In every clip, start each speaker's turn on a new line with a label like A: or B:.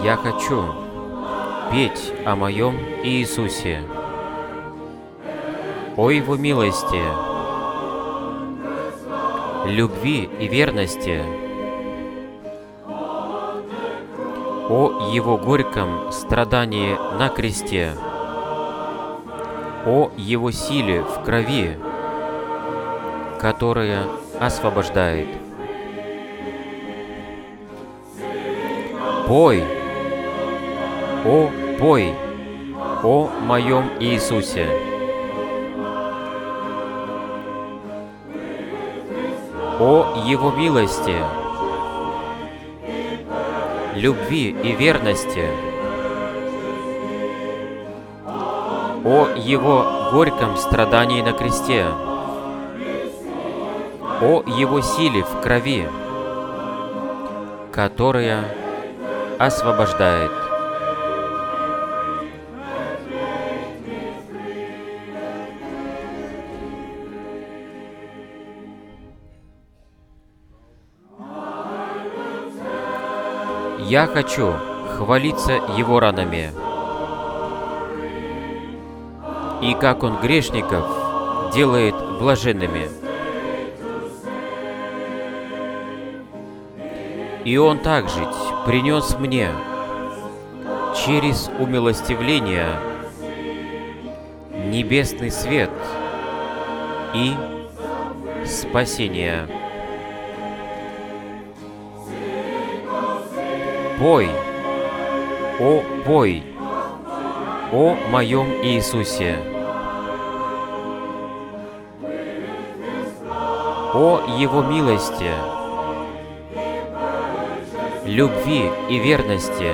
A: Я хочу петь о моем Иисусе, о Его милости, любви и верности, о Его горьком страдании на кресте, о Его силе в крови, которая освобождает. Пой, пой о моем Иисусе. О Его милости, любви и верности, о Его горьком страдании на кресте, о Его силе в крови, которая освобождает. Я хочу хвалиться Его ранами, и как Он грешников делает блаженными. И Он также принес мне через умилостивление небесный свет и спасение. Пой, о моем Иисусе, о Его милости, любви и верности,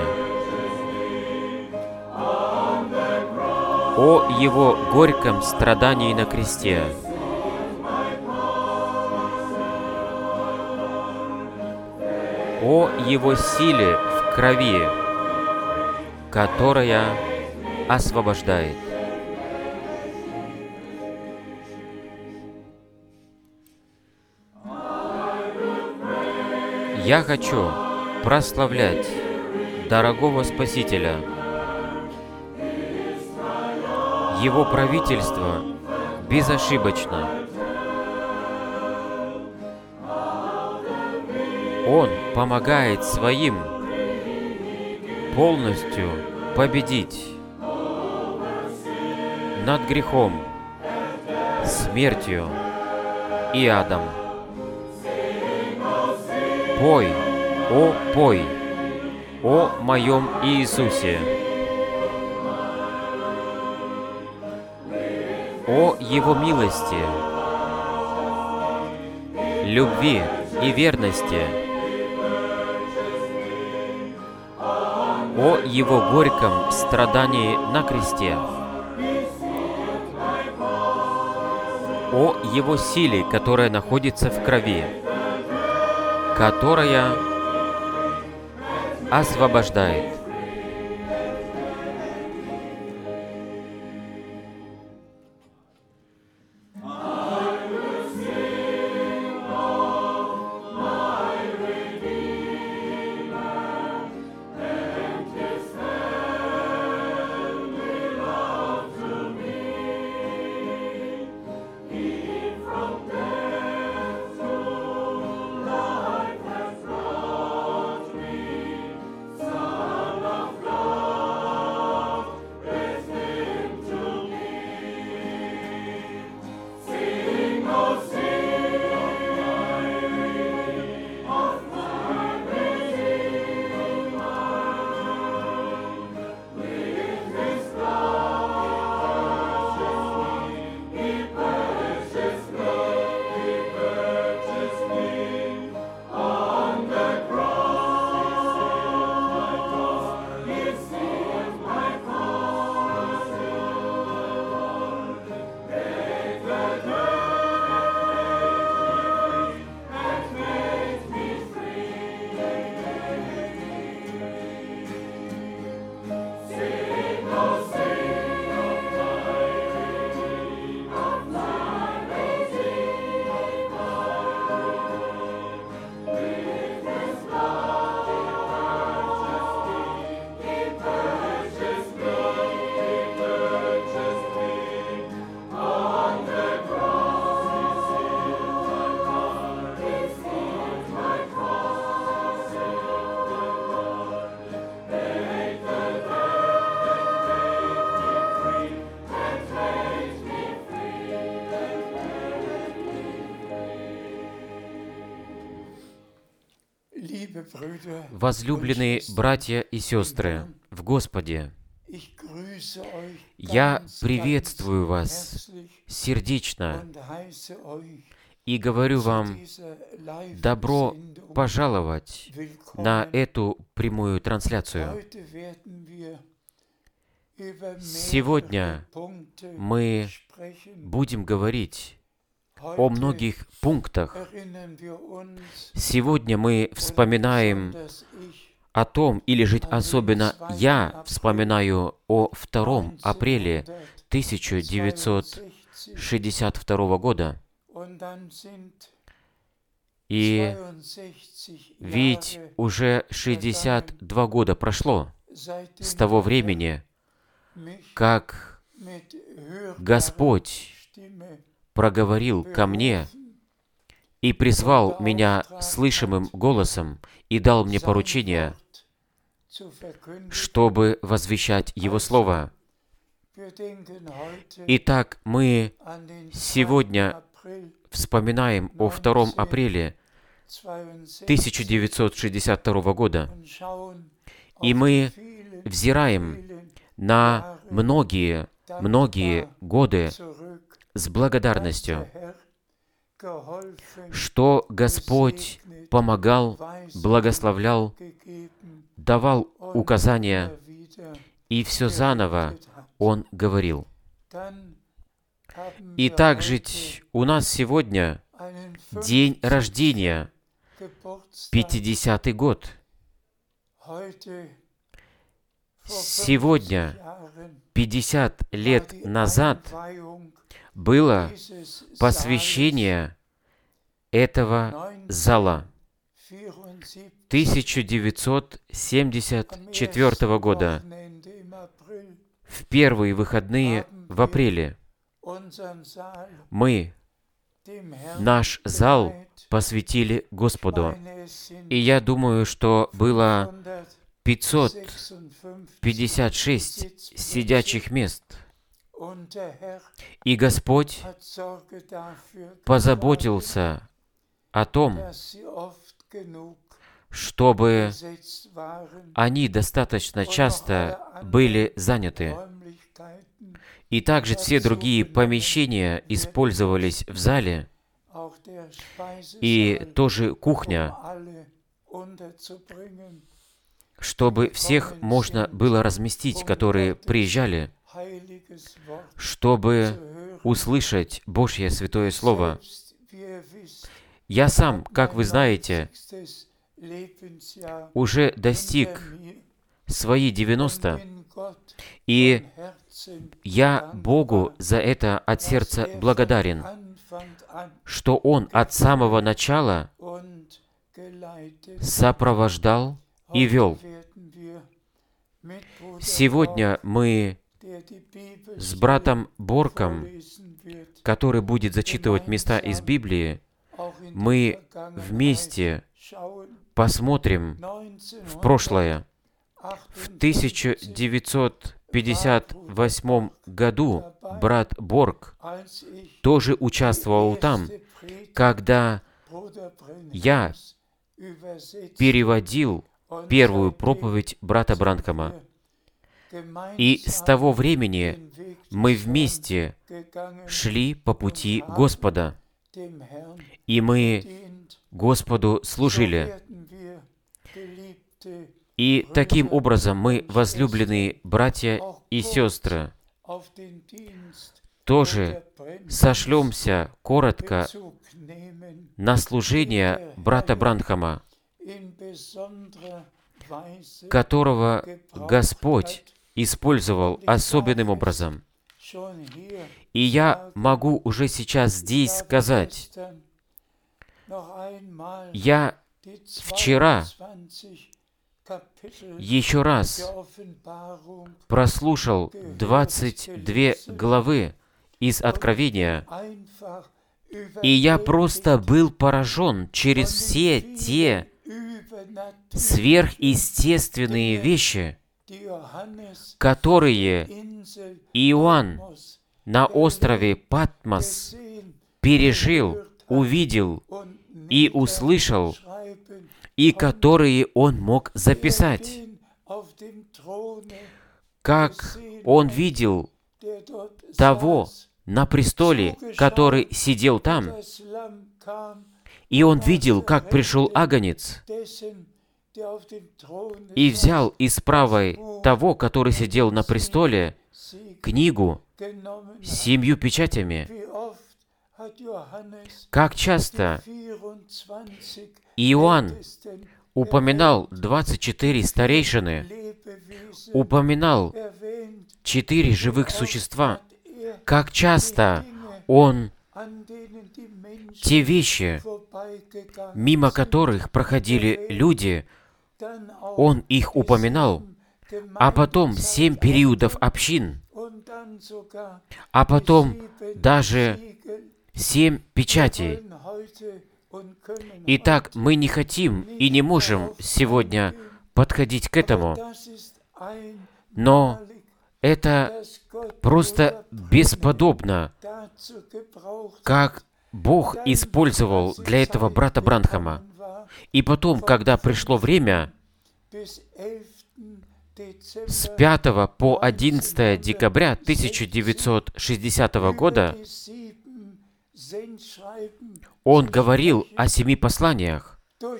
A: о Его горьком страдании на кресте, о Его силе в крови, которая освобождает. Я хочу прославлять дорогого Спасителя. Его правительство безошибочно. Он помогает своим полностью победить над грехом, смертью и адом. Пой о моем Иисусе, о Его милости, любви и верности, о Его горьком страдании на кресте, о Его силе, которая находится в крови, которая освобождает. Возлюбленные братья и сестры в Господе, я приветствую вас сердечно и говорю вам добро пожаловать на эту прямую трансляцию. Сегодня мы будем говорить о многих пунктах. Сегодня мы вспоминаем о том, или же особенно я вспоминаю о 2 апреля 1962 года. И ведь уже 62 года прошло с того времени, как Господь проговорил ко мне и призвал меня слышимым голосом и дал мне поручение, чтобы возвещать Его Слово. Итак, мы сегодня вспоминаем о 2 апреля 1962 года, и мы взираем на многие годы с благодарностью, что Господь помогал, благословлял, давал указания, и все заново Он говорил. И также у нас сегодня день рождения, 50-й год. Сегодня, 50 лет назад, было посвящение этого зала 1974 года, в первые выходные в апреле. Мы наш зал посвятили Господу. И я думаю, что было 556 сидячих мест. И Господь позаботился о том, чтобы они достаточно часто были заняты. И также все другие помещения использовались в зале, и тоже кухня, чтобы всех можно было разместить, которые приезжали, чтобы услышать Божье Святое Слово. Я сам, как вы знаете, уже достиг свои 90, и я Богу за это от сердца благодарен, что Он от самого начала сопровождал и вел. Сегодня мы с братом Борком, который будет зачитывать места из Библии, мы вместе посмотрим в прошлое. В 1958 году брат Борк тоже участвовал там, когда я переводил первую проповедь брата Бранхама. И с того времени мы вместе шли по пути Господа, и мы Господу служили. И таким образом мы, возлюбленные братья и сестры, тоже сошлемся коротко на служение брата Бранхама, которого Господь использовал особенным образом. И я могу уже сейчас здесь сказать, я вчера еще раз прослушал 22 главы из Откровения, и я просто был поражен через все те сверхъестественные вещи, которые Иоанн на острове Патмос пережил, увидел и услышал, и которые он мог записать. Как он видел того на престоле, который сидел там, и он видел, как пришел Агнец, и взял из правой того, который сидел на престоле, книгу с 7 печатями. Как часто Иоанн упоминал 24 старейшины, упоминал 4 живых существа. Как часто он те вещи, мимо которых проходили люди, он их упоминал, а потом 7 периодов общин, а потом даже 7 печатей. Итак, мы не хотим и не можем сегодня подходить к этому, но это просто бесподобно, как Бог использовал для этого брата Бранхама. И потом, когда пришло время, с 5 по 11 декабря 1960 года он говорил о 7 посланиях.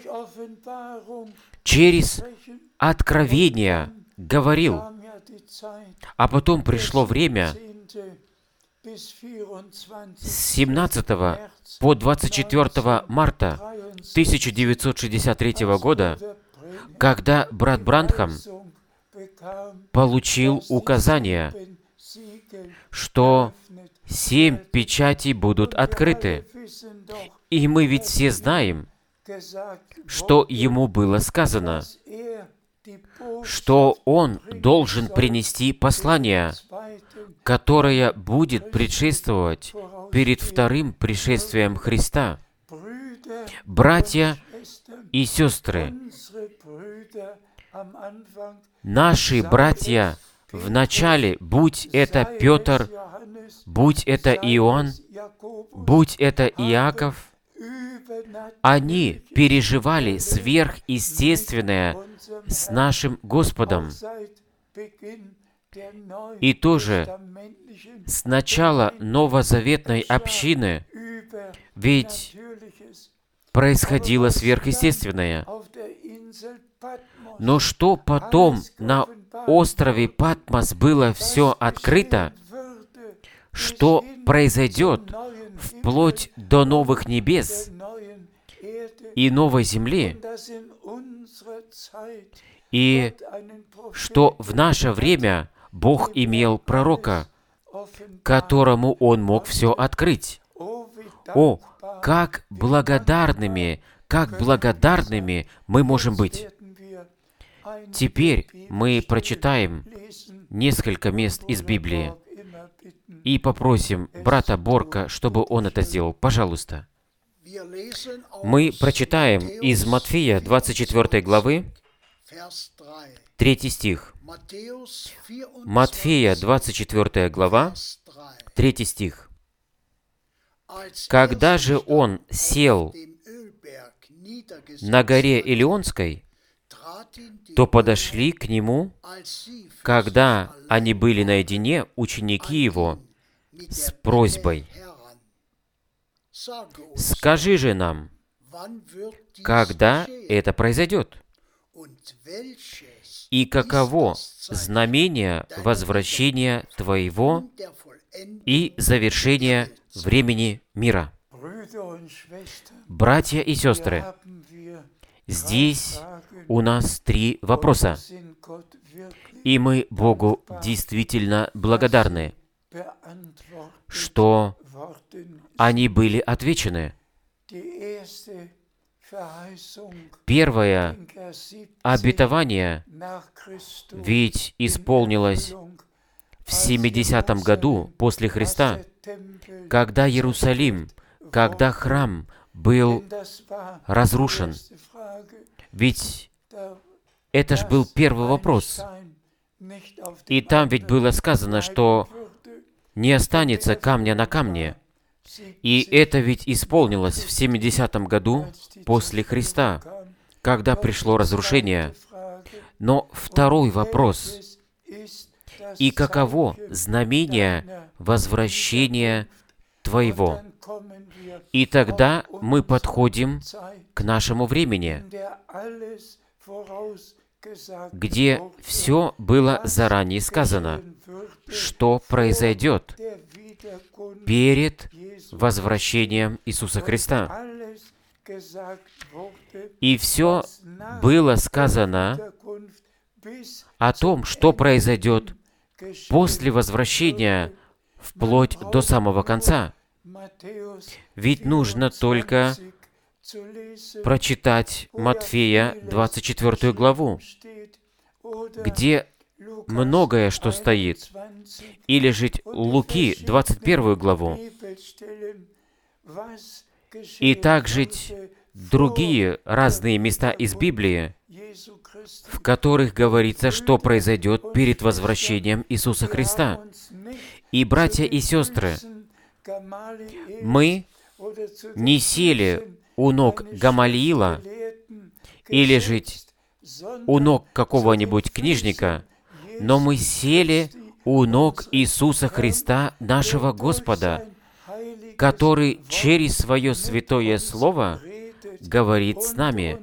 A: Через откровение говорил. А потом пришло время с 17 по 24 марта 1963 года, когда брат Бранхам получил указание, что 7 печатей будут открыты. И мы ведь все знаем, что ему было сказано, что он должен принести послание, которое будет предшествовать перед вторым пришествием Христа. Братья и сестры, наши братья в начале, будь это Петр, будь это Иоанн, будь это Иаков, они переживали сверхъестественное с нашим Господом. И тоже с начала новозаветной общины ведь происходило сверхъестественное. Но что потом на острове Патмос было все открыто, что произойдет вплоть до новых небес и новой земли, и что в наше время Бог имел пророка, которому Он мог все открыть. О, как благодарными мы можем быть. Теперь мы прочитаем несколько мест из Библии и попросим брата Борка, чтобы он это сделал. Пожалуйста. Мы прочитаем из Матфея 24 главы, 3 стих. Матфея 24 глава, 3 стих. «Когда же он сел на горе Илионской, то подошли к нему, когда они были наедине, ученики его, с просьбой: «Скажи же нам, когда это произойдет? И каково знамение возвращения Твоего и завершения времени мира?» Братья и сестры, здесь у нас 3 вопроса, и мы Богу действительно благодарны, что они были отвечены. Первое обетование ведь исполнилось в 70-м году после Христа, когда Иерусалим, когда храм был разрушен. Ведь это ж был первый вопрос. И там ведь было сказано, что не останется камня на камне. И это ведь исполнилось в 70-м году после Христа, когда пришло разрушение. Но второй вопрос: и каково знамение возвращения Твоего? И тогда мы подходим к нашему времени, где все было заранее сказано, что произойдет перед возвращением Иисуса Христа. И все было сказано о том, что произойдет после возвращения, вплоть до самого конца. Ведь нужно только прочитать Матфея 24 главу, где многое что стоит, или же Луки 21 главу, и также другие разные места из Библии, в которых говорится, что произойдет перед возвращением Иисуса Христа. И, братья и сестры, мы не сели у ног Гамалиила или же у ног какого-нибудь книжника, но мы сели у ног Иисуса Христа, нашего Господа, который через Свое Святое Слово говорит с нами,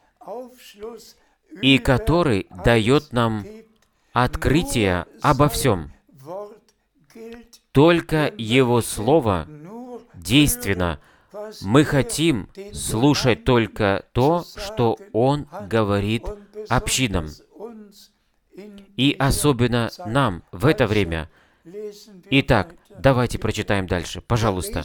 A: и который дает нам открытие обо всем. Только Его Слово действенно. Мы хотим слушать только то, что Он говорит общинам. И особенно нам в это время. Итак, давайте прочитаем дальше, пожалуйста.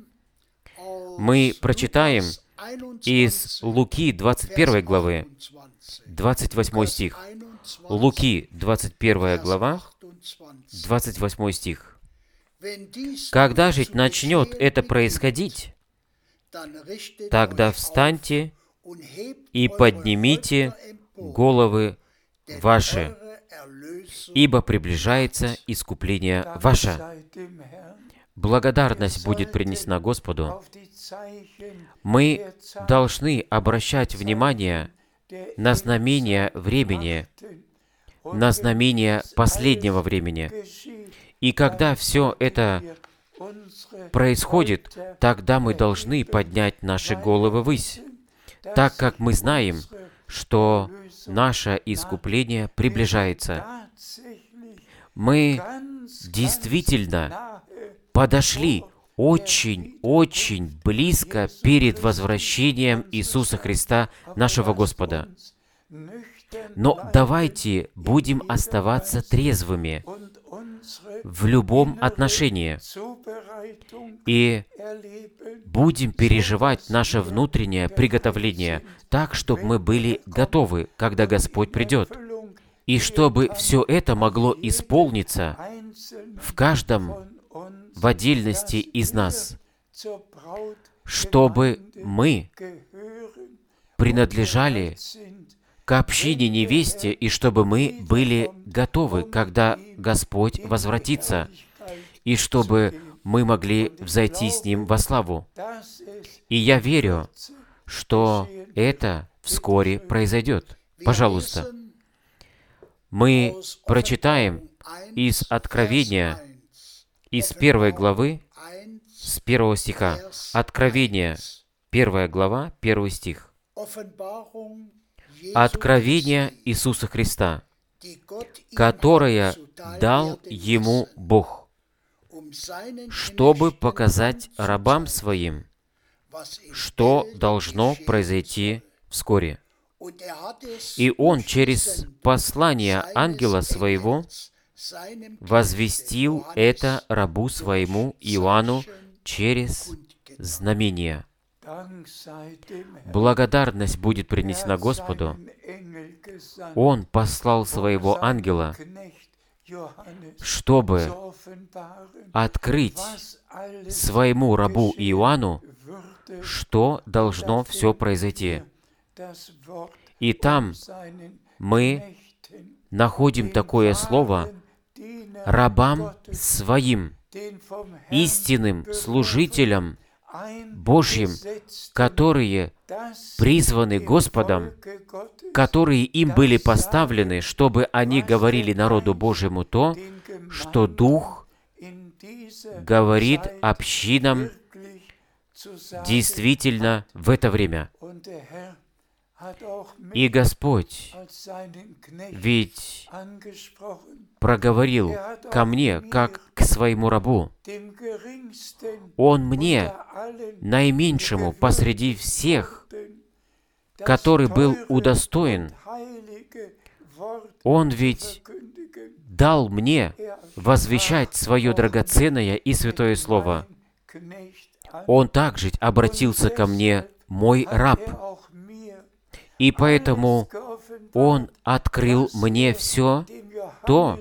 A: Мы прочитаем из Луки 21 главы, 28 стих. Луки 21 глава, 28 стих. «Когда же начнет это происходить, тогда встаньте и поднимите головы ваши, ибо приближается искупление ваше». Благодарность будет принесена Господу. Мы должны обращать внимание на знамения времени, на знамения последнего времени. И когда все это происходит, тогда мы должны поднять наши головы ввысь, так как мы знаем, что наше искупление приближается. Мы действительно подошли очень близко перед возвращением Иисуса Христа, нашего Господа. Но давайте будем оставаться трезвыми в любом отношении и будем переживать наше внутреннее приготовление так, чтобы мы были готовы, когда Господь придет. И чтобы все это могло исполниться в каждом в отдельности из нас, чтобы мы принадлежали к общине невесте, и чтобы мы были готовы, когда Господь возвратится, и чтобы мы могли взойти с Ним во славу. И я верю, что это вскоре произойдет. Пожалуйста, мы прочитаем из Откровения, из 1 главы, с 1 стиха. Откровение, 1 глава, 1 стих. Откровение Иисуса Христа, которое дал Ему Бог, чтобы показать рабам Своим, что должно произойти вскоре. И Он через послание ангела Своего возвестил это рабу Своему Иоанну через знамение. Благодарность будет принесена Господу. Он послал Своего ангела, чтобы открыть Своему рабу Иоанну, что должно все произойти. И там мы находим такое слово «рабам Своим», истинным служителям Божьим, которые призваны Господом, которые им были поставлены, чтобы они говорили народу Божьему то, что Дух говорит общинам действительно в это время. И Господь ведь проговорил ко мне, как к своему рабу. Он мне, наименьшему посреди всех, который был удостоен, Он ведь дал мне возвещать свое драгоценное и святое слово. Он также обратился ко мне, мой раб. И поэтому Он открыл мне все то,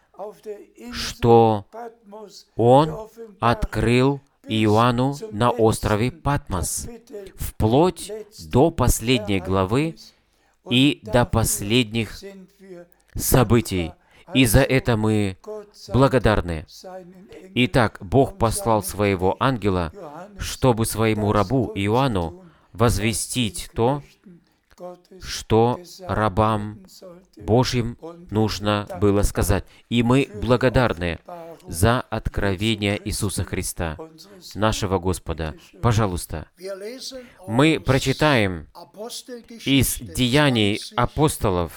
A: что Он открыл Иоанну на острове Патмос, вплоть до последней главы и до последних событий. И за это мы благодарны. Итак, Бог послал своего ангела, чтобы своему рабу Иоанну возвестить то, что рабам Божьим нужно было сказать. И мы благодарны за откровение Иисуса Христа, нашего Господа. Пожалуйста, мы прочитаем из Деяний апостолов,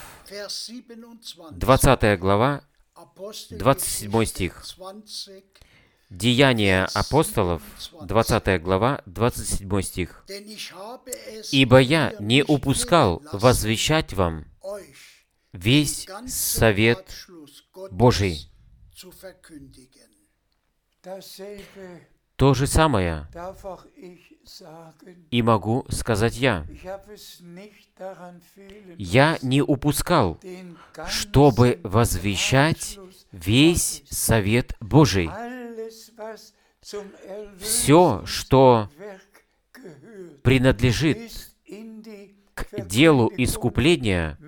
A: 20 глава, 27 стих. Деяния апостолов, 20 глава, 27 стих. «Ибо я не упускал возвещать вам весь совет Божий». То же самое и могу сказать я. Я не упускал, чтобы возвещать весь совет Божий. Все, что принадлежит к делу искупления,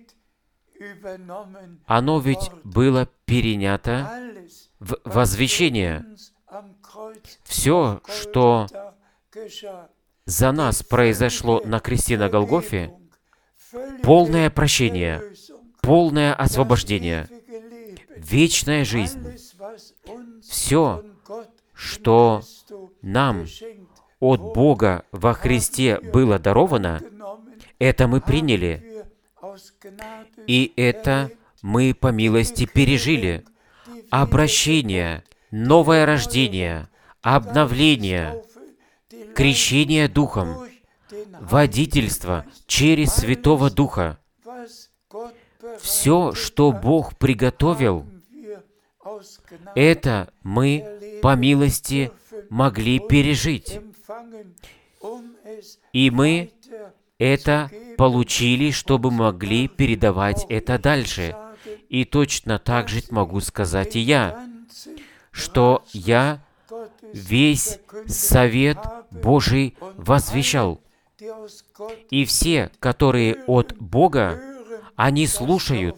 A: оно ведь было перенято в возвещение. Все, что за нас произошло на кресте на Голгофе, полное прощение, полное освобождение, вечная жизнь, все, что нам от Бога во Христе было даровано, это мы приняли, и это мы по милости пережили. Обращение, новое рождение, обновление, крещение Духом, водительство через Святого Духа. Все, что Бог приготовил, это мы по милости могли пережить. И мы это получили, чтобы могли передавать это дальше. И точно так же могу сказать и я, что я весь совет Божий возвещал. И все, которые от Бога, они слушают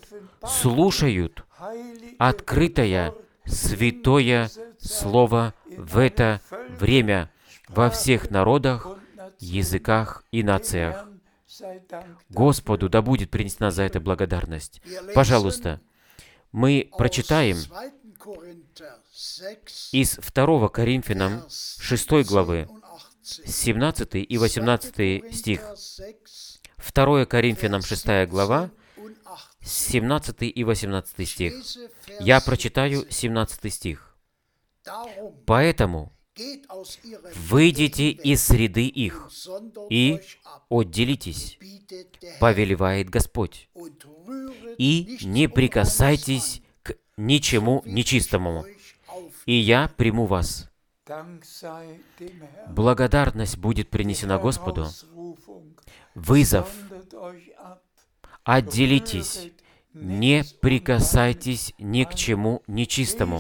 A: открытое, святое Слово в это время во всех народах, языках и нациях. Господу да будет принесена за это благодарность. Пожалуйста, мы прочитаем из 2 Коринфянам 6 главы, 17 и 18 стих. 2 Коринфянам 6 глава, 17 и 18 стих. Я прочитаю 17 стих. «Поэтому выйдите из среды их и отделитесь, повелевает Господь, и не прикасайтесь к ничему нечистому, и я приму вас». Благодарность будет принесена Господу. Вызов. Отделитесь, не прикасайтесь ни к чему нечистому.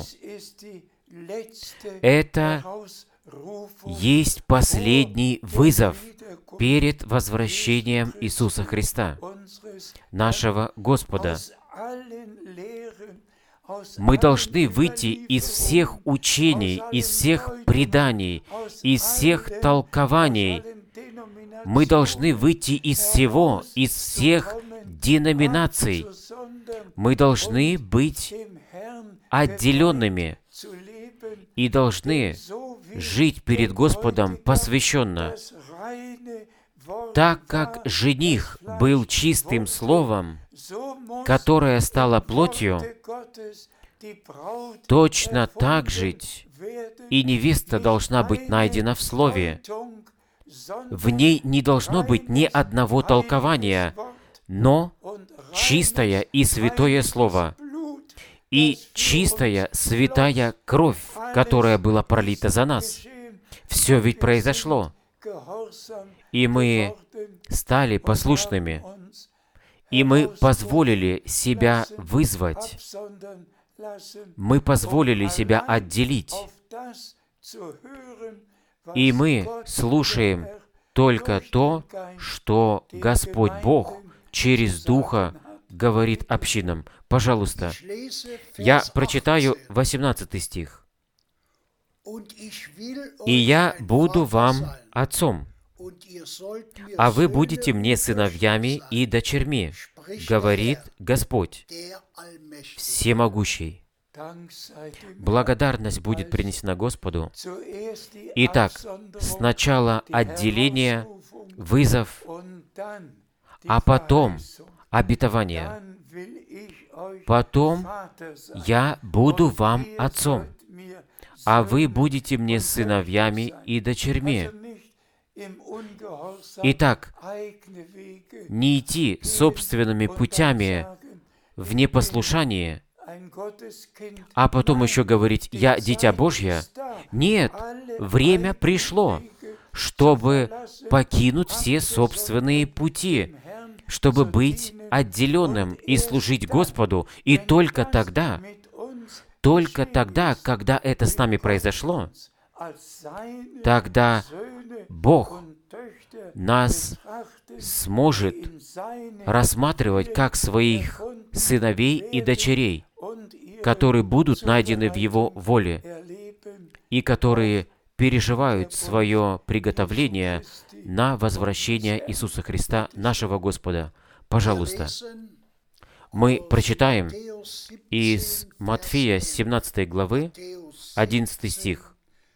A: Это есть последний вызов перед возвращением Иисуса Христа, нашего Господа. Мы должны выйти из всех учений, из всех преданий, из всех толкований. Мы должны выйти из всего, из всех деноминаций. Мы должны быть отделенными и должны жить перед Господом посвященно. Так как жених был чистым словом, которое стало плотью, точно так же и невеста должна быть найдена в слове. В ней не должно быть ни одного толкования, но чистое и святое слово, и чистая святая кровь, которая была пролита за нас. Все ведь произошло. И мы стали послушными, и мы позволили себя вызвать, мы позволили себя отделить, и мы слушаем только то, что Господь Бог через Духа говорит общинам. Пожалуйста, я прочитаю 18 стих. «И я буду вам отцом, а вы будете мне сыновьями и дочерьми, говорит Господь Всемогущий». Благодарность будет принесена Господу. Итак, сначала отделение, вызов, а потом обетование. Потом я буду вам отцом, а вы будете мне сыновьями и дочерьми. Итак, не идти собственными путями в непослушании, а потом еще говорить «Я дитя Божье». Нет, время пришло, чтобы покинуть все собственные пути, чтобы быть отделенным и служить Господу. И только тогда, когда это с нами произошло, тогда Бог нас сможет рассматривать как своих сыновей и дочерей, которые будут найдены в Его воле и которые переживают свое приготовление на возвращение Иисуса Христа, нашего Господа. Пожалуйста, мы прочитаем из Матфея 17 главы 11 стих.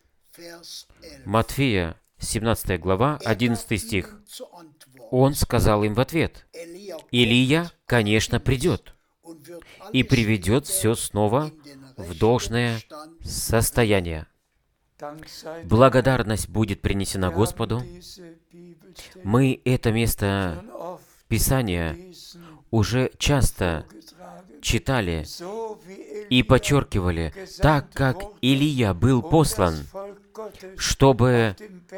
A: Матфея 17 глава 11 стих. Он сказал им в ответ: «Илия, конечно, придет и приведет все снова в должное состояние». Благодарность будет принесена Господу. Мы это место Писания уже часто читали и подчеркивали, так как Илия был послан, чтобы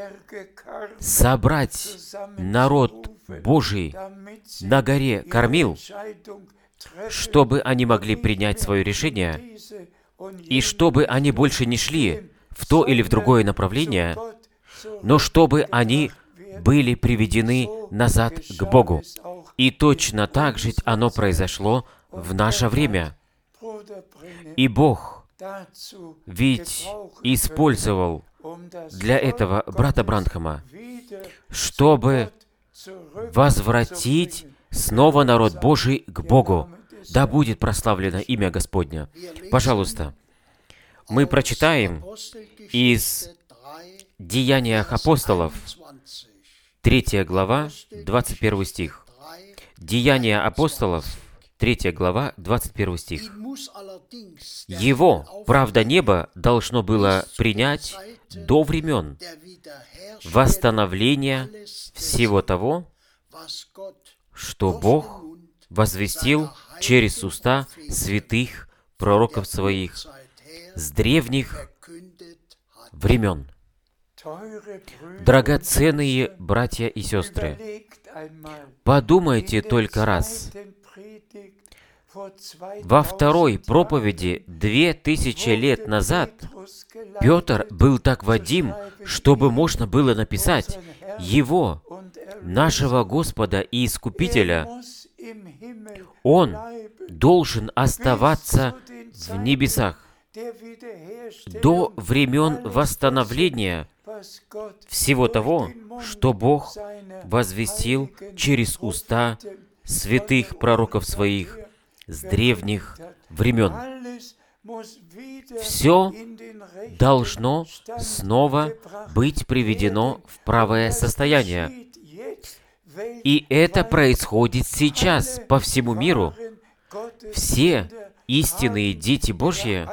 A: собрать народ Божий на горе Кормил, чтобы они могли принять свое решение, и чтобы они больше не шли в то или в другое направление, но чтобы они были приведены назад к Богу. И точно так же оно произошло в наше время. И Бог ведь использовал для этого брата Бранхама, чтобы возвратить снова народ Божий к Богу. Да будет прославлено имя Господне. Пожалуйста, мы прочитаем из Деяниях апостолов, 3 глава, 21 стих. Деяния апостолов, 3 глава, 21 стих. «Его, правда, небо должно было принять до времен восстановления всего того, что Бог возвестил через уста святых пророков своих с древних времен». Драгоценные братья и сестры, подумайте только раз. Во второй проповеди 2000 лет назад Петр был так вадим, чтобы можно было написать: «Его, нашего Господа и Искупителя, Он должен оставаться в небесах до времен восстановления всего того, что Бог возвестил через уста святых пророков своих с древних времен. Все должно снова быть приведено в правое состояние. И это происходит сейчас по всему миру. Все истинные дети Божьи,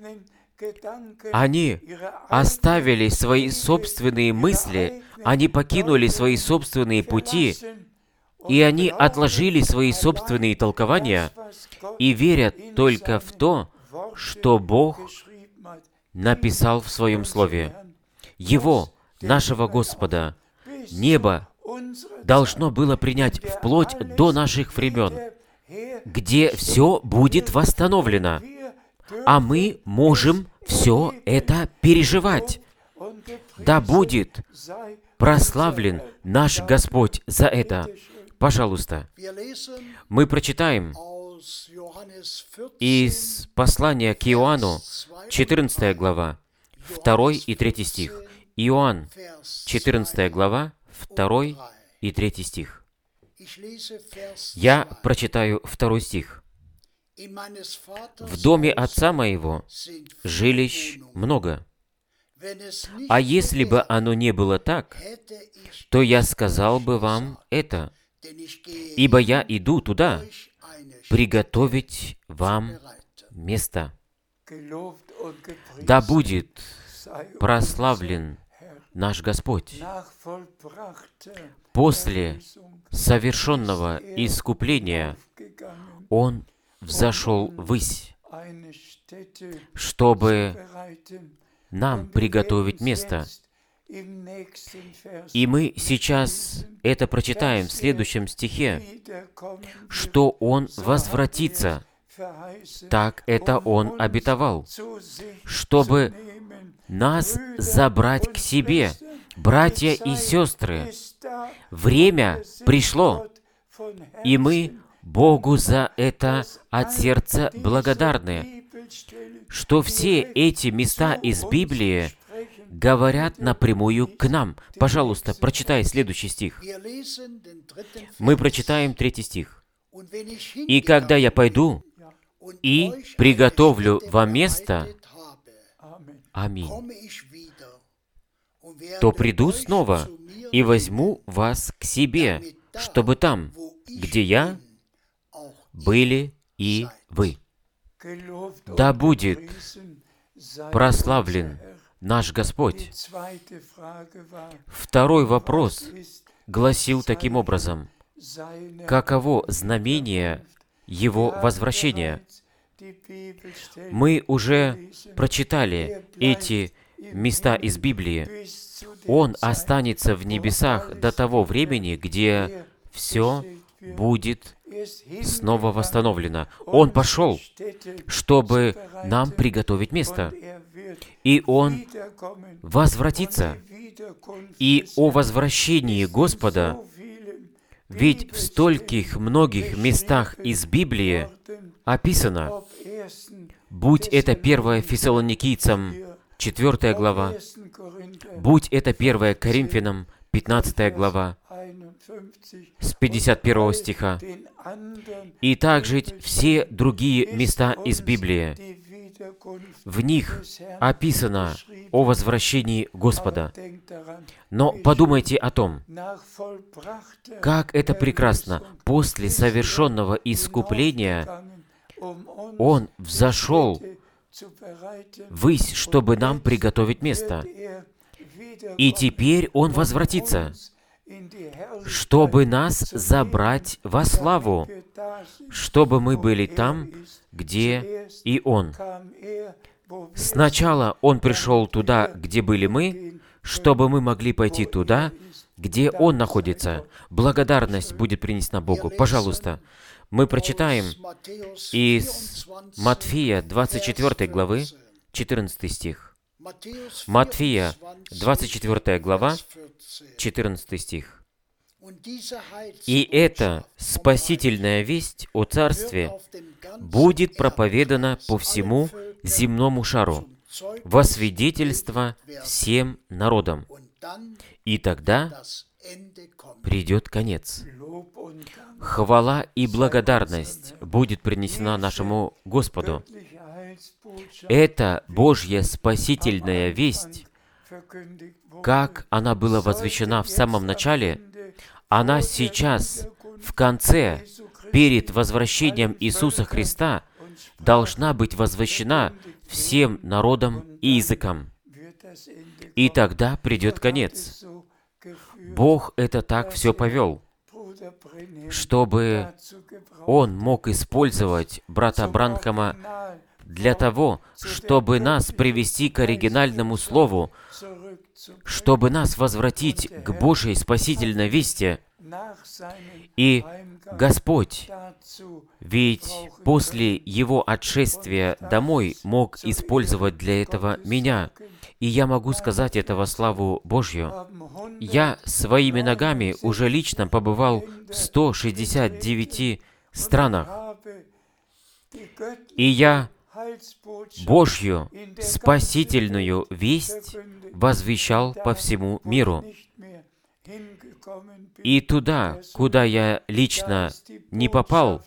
A: они оставили свои собственные мысли, они покинули свои собственные пути, и они отложили свои собственные толкования и верят только в то, что Бог написал в Своем Слове. Его, нашего Господа, небо должно было принять вплоть до наших времен, где все будет восстановлено, а мы можем все это переживать. Да будет прославлен наш Господь за это. Пожалуйста, мы прочитаем из послания к Иоанну, 14 глава, 2 и 3 стих. Иоанн, 14 глава, 2 и 3 стих. Я прочитаю 2 стих. «В доме отца моего жилищ много. А если бы оно не было так, то я сказал бы вам это, ибо я иду туда, приготовить вам место». Да будет прославлен наш Господь. После совершенного искупления Он взошел ввысь, чтобы нам приготовить место. И мы сейчас это прочитаем в следующем стихе, что Он возвратится. Так это Он обетовал, чтобы нас забрать к себе. Братья и сестры, время пришло, и мы Богу за это от сердца благодарны, что все эти места из Библии говорят напрямую к нам. Пожалуйста, прочитай следующий стих. Мы прочитаем 3 стих. «И когда я пойду и приготовлю вам место, аминь, то приду снова и возьму вас к себе, чтобы там, где я, были и вы». Да будет прославлен наш Господь. Второй вопрос гласил таким образом: каково знамение Его возвращения? Мы уже прочитали эти места из Библии. Он останется в небесах до того времени, где все будет снова восстановлено. Он пошел, чтобы нам приготовить место. И Он возвратится. И о возвращении Господа, ведь в стольких многих местах из Библии описано, будь это 1 Фессалоникийцам 4 глава, будь это 1 Коринфянам 15 глава, с 51 стиха, и также все другие места из Библии. В них описано о возвращении Господа. Но подумайте о том, как это прекрасно. После совершенного искупления Он взошел ввысь, чтобы нам приготовить место. И теперь Он возвратится, чтобы нас забрать во славу, чтобы мы были там, где и Он. Сначала Он пришел туда, где были мы, чтобы мы могли пойти туда, где Он находится. Благодарность будет принесена Богу. Пожалуйста, мы прочитаем из Матфея 24 главы, 14 стих. Матфея 24 глава, 14 стих. И эта спасительная весть о Царстве будет проповедана по всему земному шару во свидетельство всем народам. И тогда придет конец. Хвала и благодарность будет принесена нашему Господу. Эта Божья спасительная весть, как она была возвещена в самом начале, она сейчас, в конце, перед возвращением Иисуса Христа, должна быть возвещена всем народам и языкам. И тогда придет конец. Бог это так все повел, чтобы Он мог использовать брата Бранхама для того, чтобы нас привести к оригинальному слову, чтобы нас возвратить к Божьей спасительной вести. И Господь, ведь после Его отшествия домой мог использовать для этого меня. И я могу сказать это во славу Божью. Я своими ногами уже лично побывал в 169 странах. И я Божью спасительную весть возвещал по всему миру. И туда, куда я лично не попал,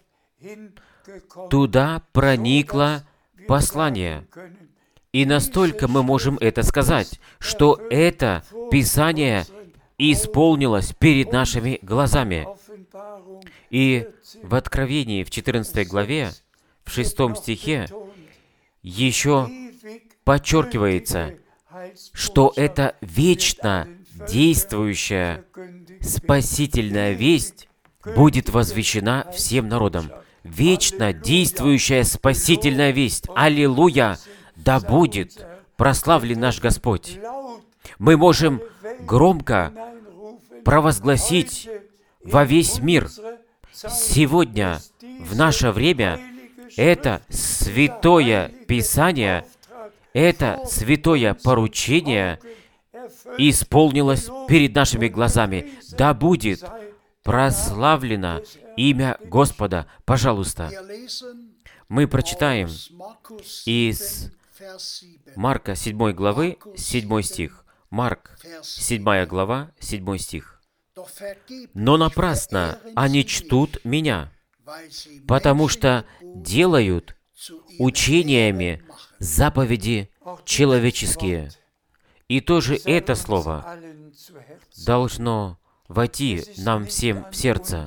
A: туда проникло послание. И настолько мы можем это сказать, что это Писание исполнилось перед нашими глазами. И в Откровении, в 14 главе, в 6 стихе, еще подчеркивается, что это вечно действующая спасительная весть будет возвещена всем народам. Вечно действующая спасительная весть. Аллилуйя! Да будет прославлен наш Господь. Мы можем громко провозгласить во весь мир. Сегодня, в наше время, это святое Писание, это святое поручение исполнилось перед нашими глазами. Да будет прославлено имя Господа. Пожалуйста, мы прочитаем из Марка 7 главы 7 стих. Марк 7 глава 7 стих. «Но напрасно они чтут Меня, потому что делают учениями заповеди человеческие». И тоже это слово должно войти нам всем в сердце.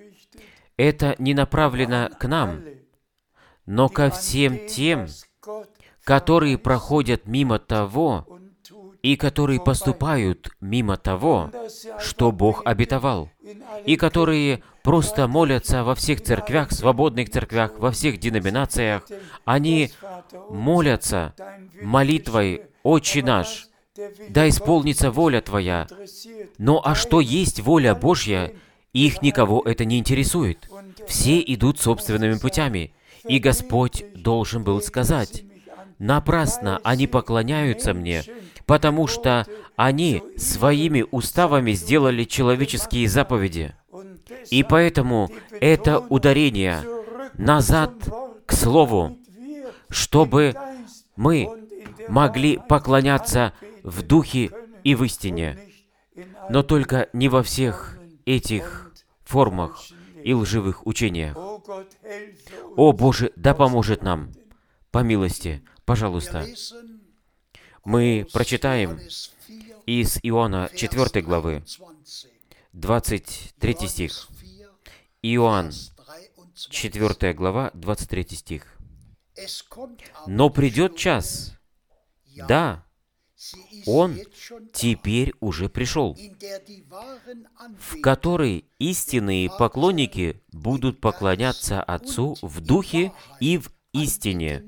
A: Это не направлено к нам, но ко всем тем, которые проходят мимо того и которые поступают мимо того, что Бог обетовал, и которые просто молятся во всех церквях, свободных церквях, во всех деноминациях. Они молятся молитвой «Отче наш, да исполнится воля Твоя». Ну а что есть воля Божья, их никого это не интересует. Все идут собственными путями. И Господь должен был сказать: «Напрасно они поклоняются Мне, потому что они своими уставами сделали человеческие заповеди». И поэтому это ударение назад к Слову, чтобы мы могли поклоняться в духе и в истине, но только не во всех этих формах и лживых учениях. О Боже, да поможет нам, по милости, пожалуйста. Мы прочитаем из Иоанна 4 главы, 23 стих. Иоанн, 4 глава, 23 стих. «Но придет час, да, он теперь уже пришел, в который истинные поклонники будут поклоняться Отцу в духе и в истине.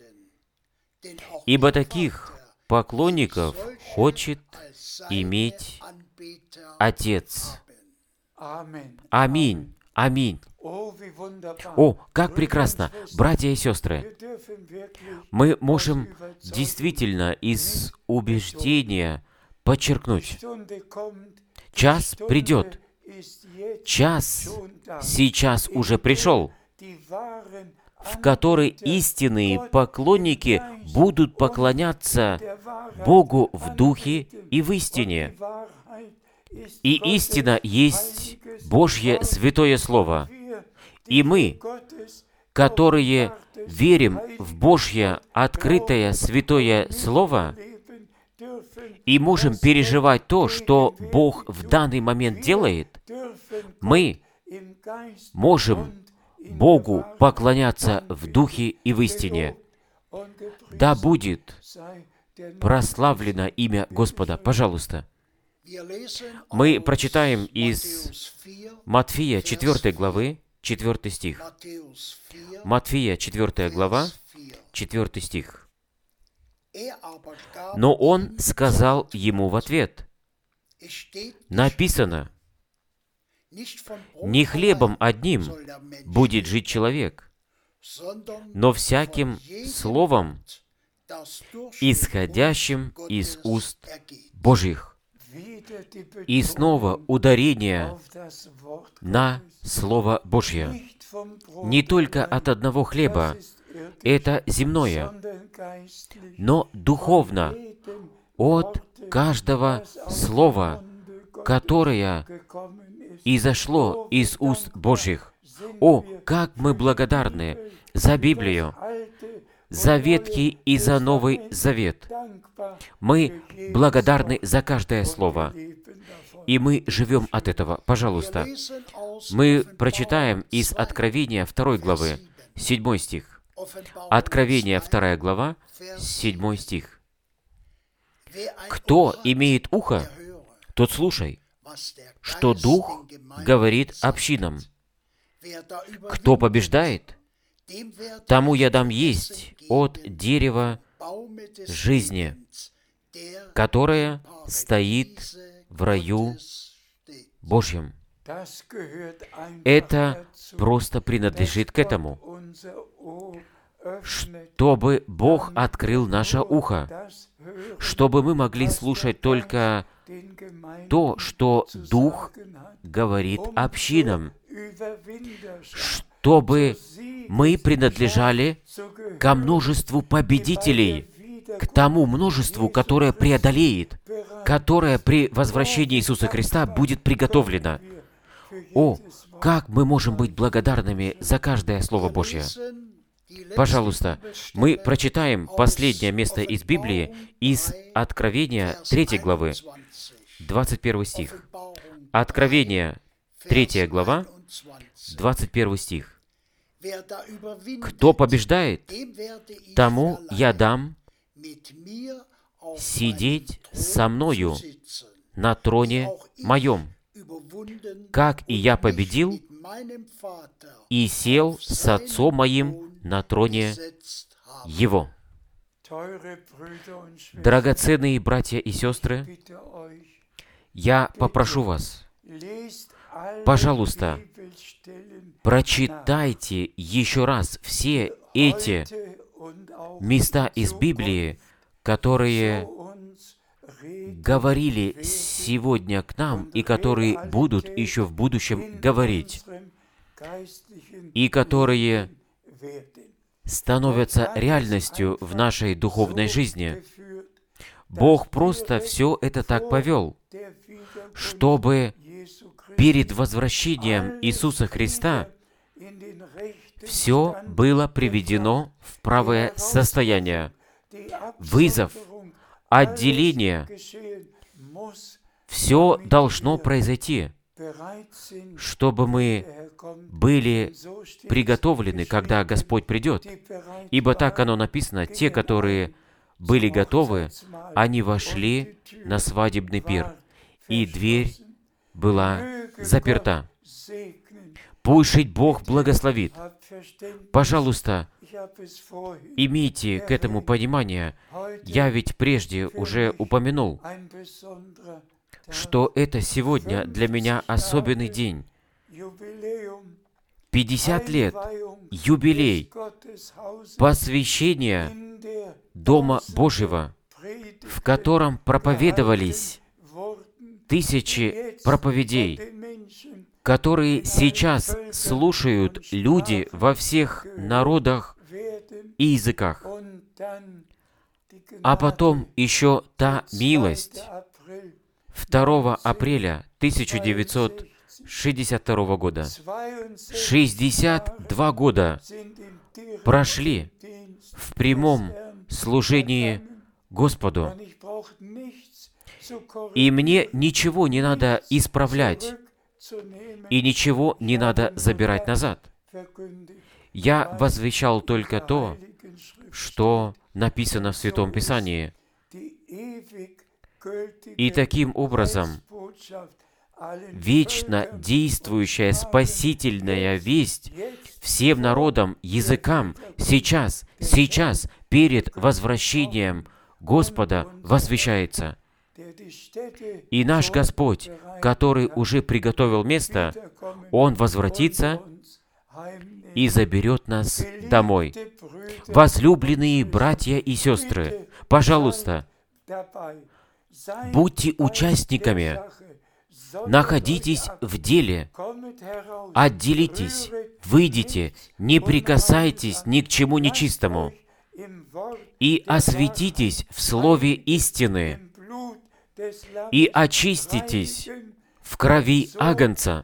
A: Ибо таких поклонников хочет иметь Отец». Аминь. Аминь. О, как прекрасно, братья и сестры! Мы можем действительно из убеждения подчеркнуть: час придет, час сейчас уже пришел, в который истинные поклонники будут поклоняться Богу в духе и в истине. И истина есть Божье святое Слово. И мы, которые верим в Божье открытое святое Слово, и можем переживать то, что Бог в данный момент делает, мы можем Богу поклоняться в духе и в истине. Да будет прославлено имя Господа. Пожалуйста. Мы прочитаем из Матфея 4 главы, 4 стих. Матфея 4 глава, 4 стих. Но он сказал ему в ответ, написано, не хлебом одним будет жить человек, но всяким словом, исходящим из уст Божьих. И снова ударение на Слово Божье. Не только от одного хлеба, это земное, но духовно, от каждого слова, которое изошло из уст Божьих. О, как мы благодарны за Библию, за Ветхий и за Новый Завет. Мы благодарны за каждое слово, и мы живем от этого. Пожалуйста, мы прочитаем из Откровения 2 главы, 7 стих. Откровение 2 глава, 7 стих. «Кто имеет ухо, тот слушай, что Дух говорит общинам. Кто побеждает, тому я дам есть от дерева жизни, которое стоит в раю Божьем». Это просто принадлежит к этому, чтобы Бог открыл наше ухо, чтобы мы могли слушать только то, что Дух говорит общинам, чтобы мы принадлежали ко множеству победителей, к тому множеству, которое преодолеет, которое при возвращении Иисуса Христа будет приготовлено. О, как мы можем быть благодарными за каждое Слово Божье! Пожалуйста, мы прочитаем последнее место из Библии, из Откровения 3 главы, 21 стих. Откровение 3 глава, 21 стих. «Кто побеждает, тому я дам сидеть со мною на троне моем, как и я победил и сел с Отцом моим на троне Его». Драгоценные братья и сестры, я попрошу вас, пожалуйста, прочитайте еще раз все эти места из Библии, которые говорили сегодня к нам и которые будут еще в будущем говорить, и которые становятся реальностью в нашей духовной жизни. Бог просто все это так повел, чтобы перед возвращением Иисуса Христа все было приведено в правое состояние. Вызов, отделение, все должно произойти, чтобы мы были приготовлены, когда Господь придет. Ибо так оно написано, те, которые были готовы, они вошли на свадебный пир, и дверь была заперта. Пусть жить Бог благословит. Пожалуйста, имейте к этому понимание. Я ведь прежде уже упомянул, что это сегодня для меня особенный день. 50 лет, юбилей, посвящения Дома Божьего, в котором проповедовались тысячи проповедей, которые сейчас слушают люди во всех народах и языках. А потом еще та милость 2 апреля 1962 года. 62 года прошли в прямом служении Господу. И мне ничего не надо исправлять, и ничего не надо забирать назад. Я возвещал только то, что написано в Святом Писании. И таким образом, вечно действующая спасительная весть всем народам, языкам сейчас, перед возвращением Господа возвещается. И наш Господь, который уже приготовил место, Он возвратится и заберет нас домой. Возлюбленные братья и сестры, пожалуйста, будьте участниками, находитесь в деле, отделитесь, выйдите, не прикасайтесь ни к чему нечистому и осветитесь в слове истины и очиститесь в крови Агнца.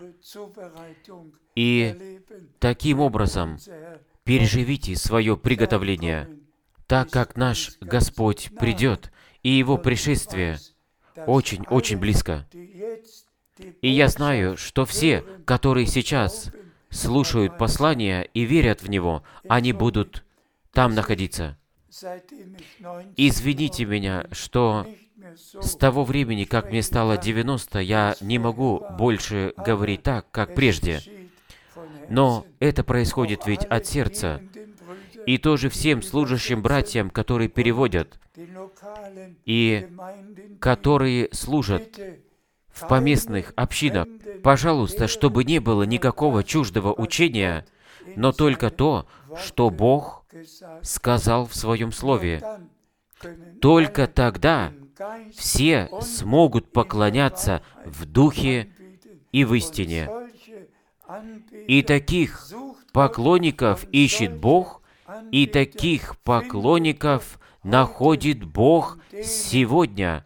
A: И таким образом переживите свое приготовление, так как наш Господь придет, и Его пришествие очень близко. И я знаю, что все, которые сейчас слушают послание и верят в него, они будут там находиться. Извините меня, что с того времени, как мне стало 90, я не могу больше говорить так, как прежде. Но это происходит ведь от сердца. И тоже всем служащим братьям, которые переводят, и которые служат в поместных общинах, пожалуйста, чтобы не было никакого чуждого учения, но только то, что Бог сказал в Своем Слове. Только тогда все смогут поклоняться в духе и в истине. И таких поклонников ищет Бог, и таких поклонников находит Бог сегодня,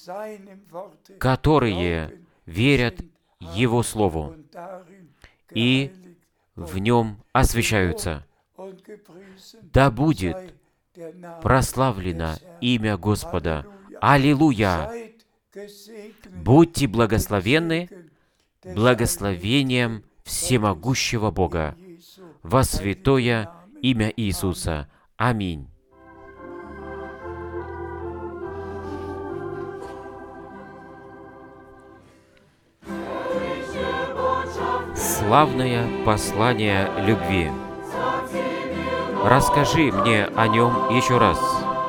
A: которые верят Его Слову и в Нем освящаются. Да будет прославлено имя Господа. Аллилуйя! Будьте благословенны благословением всемогущего Бога во святое имя Иисуса. Аминь. Славное послание любви. Расскажи мне о нем еще раз.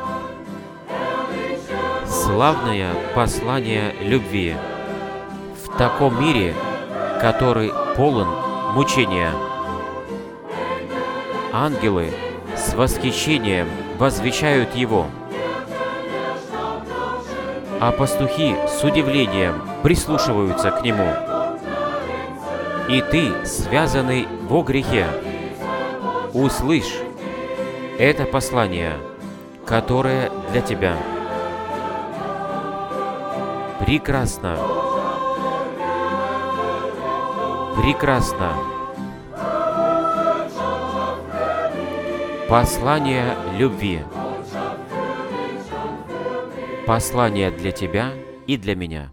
A: Славное послание любви в таком мире, который полон мучения. Ангелы с восхищением возвещают его, а пастухи с удивлением прислушиваются к нему. И ты, связанный во грехе, услышь это послание, которое для тебя. Прекрасно. Прекрасно. Послание любви. Послание для тебя и для меня.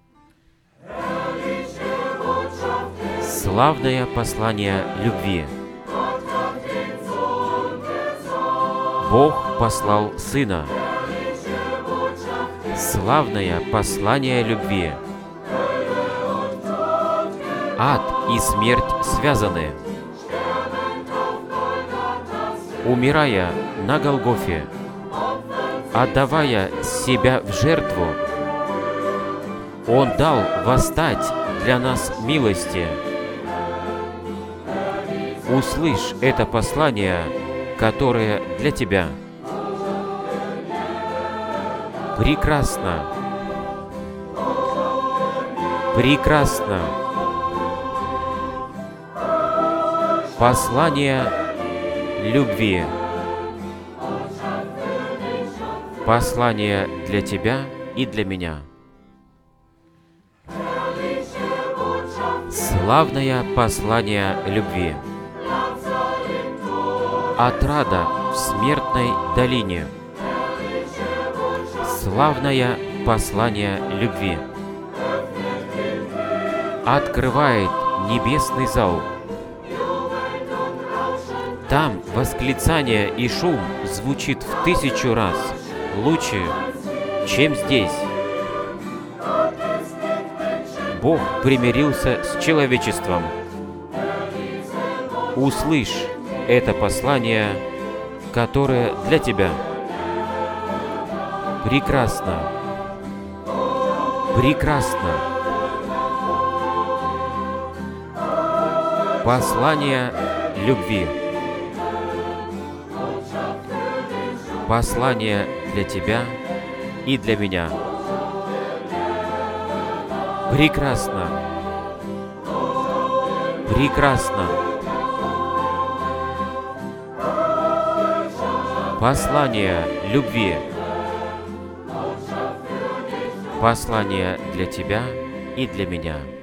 A: Славное послание любви. Бог послал Сына. Славное послание любви. Ад и смерть связаны. Умирая на Голгофе, отдавая себя в жертву, Он дал восстать для нас милости. Услышь это послание, которое для тебя. Прекрасно. Прекрасно. Послание любви. Послание для тебя и для меня. Славное послание любви. Отрада в смертной долине. Славное послание любви. Открывает небесный зал. Там восклицание и шум звучит в 1000 раз лучше, чем здесь. Бог примирился с человечеством. Услышь это послание, которое для тебя. Прекрасно. Прекрасно. Послание любви. Послание для тебя и для меня. Прекрасно. Прекрасно. Послание любви. Послание для тебя и для меня.